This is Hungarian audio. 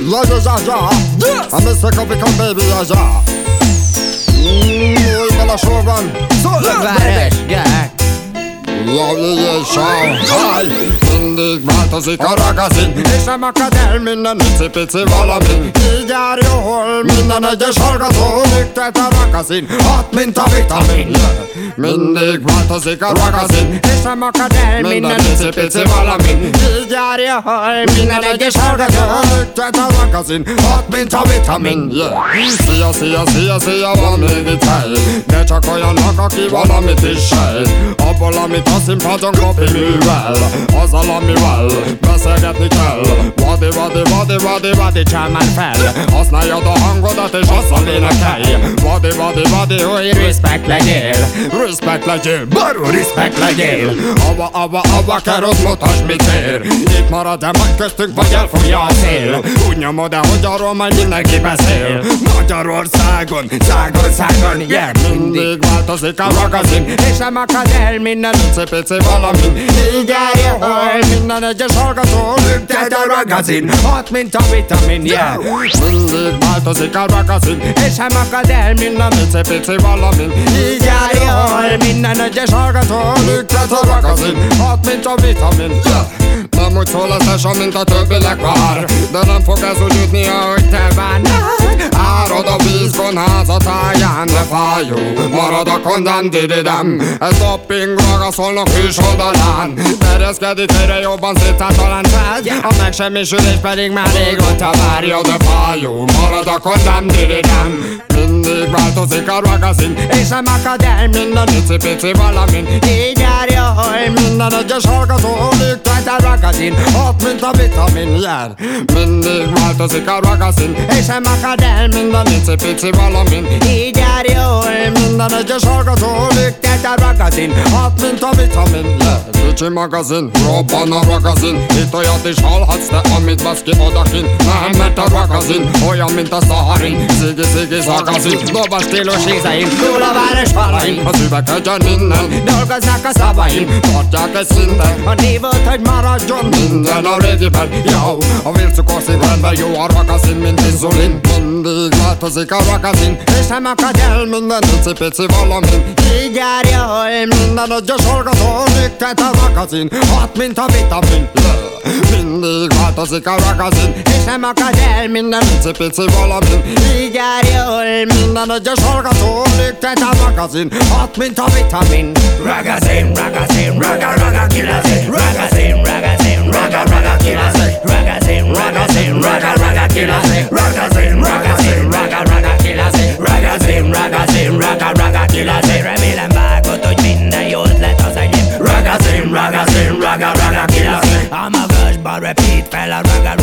A Mr. Coffee Come Baby, ja. Új sor van. Várás, gyere! Mindig változik a ragazin, és nem akad el minden icipici valamin. Így jár jól minden egyes hallgató, telt a ragazin, hat mint a vitamin. Mindig változik a ragazin, és nem akad el minden icipici valamin. Így jár jól minden egyes hallgató, telt a ragazin, hat mint a vitamin. Szia, szia, szia, szia, van még itt hely, de csak olyannak, aki valamit is sejt. Abból, amit a színpadon Kofi művel, azzal, amivel beszélgetni kell. Vadi, vadi, vadi, vadi, vadi, csám már fel, használjad a hangodat és azzal énekelj. Vadi, vadi, vadi, hogy respect legyél, respect legyél, barú respect legyél. Ava, ava, ava, kerod, mutasd mit ér. Itt marad-e majd köztünk, vagy elfogja a szél? Úgy nyomod-e, hogy arról majd mindenki beszél? Magyarországon, szágon, szágon, yeah. Mindig változik a magazin, és nem akad el minden icipici valamin. Így jár jól minden egyes hallgató, telt a magazin, hat mint a vitamin, yeah. Mindig változik a magazin, és nem akad el minden icipici valamin. Így jár jól minden egyes hallgató, telt a magazin, hat mint a vitamin, yeah. Nem úgy szól az esa, mint a többinek vár, de nem fog ez úgy jutni, ahogy te várnád. Árad a vízgon házatáján, de fájó marad a kondán dididem. Ez dopping ragaszolnak hűs oldalán, terjeszkedik egyre jobban szétszállt a láncád. A megsemmisülés pedig már régóta várja, de fájó marad a kondán dididem. Mindig változik a magazin, és nem akad el minden icipici valamin. Így jár jól minden egyes hallgató, telt a magazin, hat mint a vitamin, jár. Mindig változik a magazin, és nem akad el minden icipici valamin. Így jár jól minden egyes hallgató, telt a magazin, hat mint a vitamin, jár. Kicsi magazin, robban a magazin, itt olyat is hallhatsz te, amit basz ki odakint. Nem, mert a magazin olyan, mint a szaharin, szigi, szigi, szagazin, doba stílus ízeim, túl a város falaim. Az üvegegyen innen dolgoznak a szavaim, tartják egy szinten a nívót, hogy maradjon minden a régiben. Jó, a vércukor szintben jó a magazin, mint inzulin. Mindig változik a magazin, és nem akad el minden icipici valamin. Így jár jól minden egyes hallgató, telt a magazin, hat mint a vitamin, yeah. Mindig változik a magazin, és nem akad el minden icipici valamin. Így jár jól minden egyes hallgató, telt a magazin, hat mint a vitamin. Ragazin, ragazin, raga, raga, kilazin. Ragazin, ragazin, raga, raga, kilazin. Ragazin, ragazin, raga, raga, kilazin. Ragazin, ragazin, raga, raga, kilazin. Ragazin, ragazin, raga, raga, kilazin. Remélem vágod, hogy minden jó ötlet az enyém. Ragazin, ragazin, raga, raga, kilazin. A magasban repeat fel a raga,